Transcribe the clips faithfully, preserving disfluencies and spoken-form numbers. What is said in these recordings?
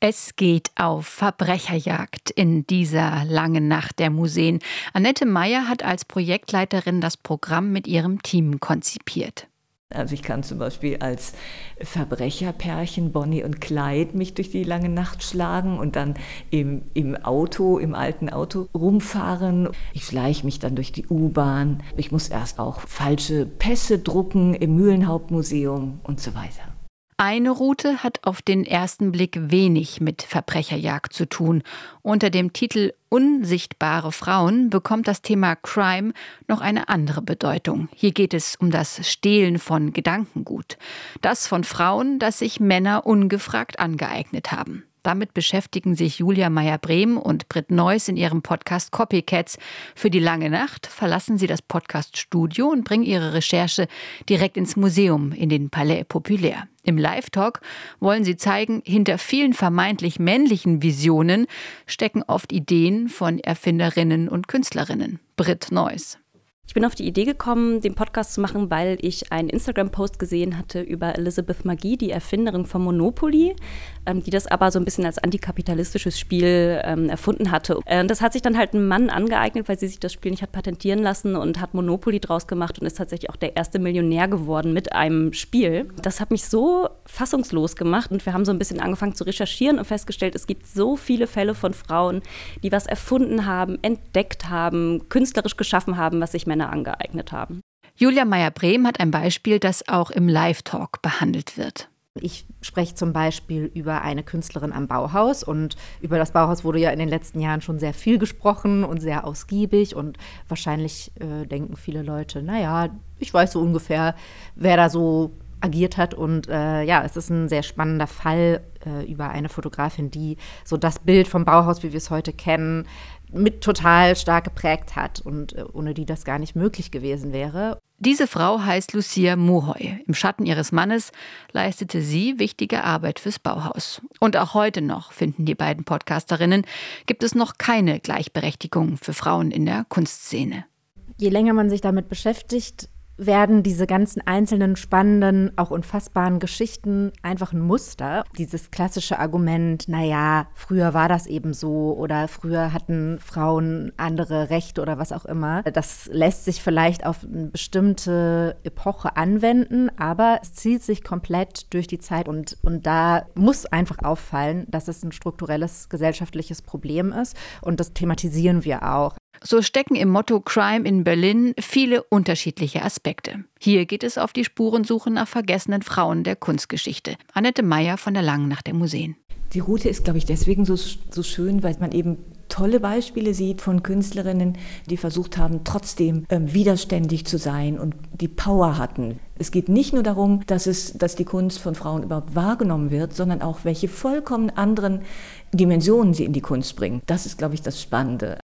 Es geht auf Verbrecherjagd in dieser langen Nacht der Museen. Annette Meyer hat als Projektleiterin das Programm mit ihrem Team konzipiert. Also ich kann zum Beispiel als Verbrecherpärchen Bonnie und Clyde mich durch die lange Nacht schlagen und dann im, im Auto, im alten Auto rumfahren. Ich schleiche mich dann durch die U-Bahn. Ich muss erst auch falsche Pässe drucken im Mühlenhauptmuseum und so weiter. Eine Route hat auf den ersten Blick wenig mit Verbrecherjagd zu tun. Unter dem Titel Unsichtbare Frauen bekommt das Thema Crime noch eine andere Bedeutung. Hier geht es um das Stehlen von Gedankengut. Das von Frauen, das sich Männer ungefragt angeeignet haben. Damit beschäftigen sich Julia Meyer-Brehm und Brit Neuss in ihrem Podcast Copycats. Für die lange Nacht verlassen sie das Podcast-Studio und bringen ihre Recherche direkt ins Museum, in den Palais Populaire. Im Live-Talk wollen sie zeigen, hinter vielen vermeintlich männlichen Visionen stecken oft Ideen von Erfinderinnen und Künstlerinnen. Brit Neuss. Ich bin auf die Idee gekommen, den Podcast zu machen, weil ich einen Instagram-Post gesehen hatte über Elizabeth Magie, die Erfinderin von Monopoly, ähm, die das aber so ein bisschen als antikapitalistisches Spiel ähm, erfunden hatte. Äh, das hat sich dann halt ein Mann angeeignet, weil sie sich das Spiel nicht hat patentieren lassen und hat Monopoly draus gemacht und ist tatsächlich auch der erste Millionär geworden mit einem Spiel. Das hat mich so fassungslos gemacht und wir haben so ein bisschen angefangen zu recherchieren und festgestellt, es gibt so viele Fälle von Frauen, die was erfunden haben, entdeckt haben, künstlerisch geschaffen haben, was sich Männer angeeignet haben. Julia Meyer-Brehm hat ein Beispiel, das auch im Live-Talk behandelt wird. Ich spreche zum Beispiel über eine Künstlerin am Bauhaus und über das Bauhaus wurde ja in den letzten Jahren schon sehr viel gesprochen und sehr ausgiebig und wahrscheinlich äh, denken viele Leute, naja, ich weiß so ungefähr, wer da so agiert hat und äh, ja, es ist ein sehr spannender Fall äh, über eine Fotografin, die so das Bild vom Bauhaus, wie wir es heute kennen, mit total stark geprägt hat und äh, ohne die das gar nicht möglich gewesen wäre. Diese Frau heißt Lucia Mohoy. Im Schatten ihres Mannes leistete sie wichtige Arbeit fürs Bauhaus. Und auch heute noch, finden die beiden Podcasterinnen, gibt es noch keine Gleichberechtigung für Frauen in der Kunstszene. Je länger man sich damit beschäftigt, werden diese ganzen einzelnen spannenden, auch unfassbaren Geschichten einfach ein Muster. Dieses klassische Argument, naja, früher war das eben so oder früher hatten Frauen andere Rechte oder was auch immer. Das lässt sich vielleicht auf eine bestimmte Epoche anwenden, aber es zieht sich komplett durch die Zeit und, und da muss einfach auffallen, dass es ein strukturelles gesellschaftliches Problem ist und das thematisieren wir auch. So stecken im Motto Crime in Berlin viele unterschiedliche Aspekte. Hier geht es auf die Spurensuche nach vergessenen Frauen der Kunstgeschichte. Annette Meyer von der Langen Nacht der Museen. Die Route ist, glaube ich, deswegen so, so schön, weil man eben tolle Beispiele sieht von Künstlerinnen, die versucht haben, trotzdem ähm, widerständig zu sein und die Power hatten. Es geht nicht nur darum, dass, es, dass die Kunst von Frauen überhaupt wahrgenommen wird, sondern auch, welche vollkommen anderen Dimensionen sie in die Kunst bringen. Das ist, glaube ich, das Spannende.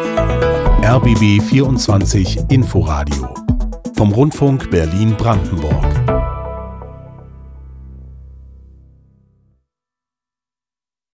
R B B vierundzwanzig Inforadio vom Rundfunk Berlin-Brandenburg.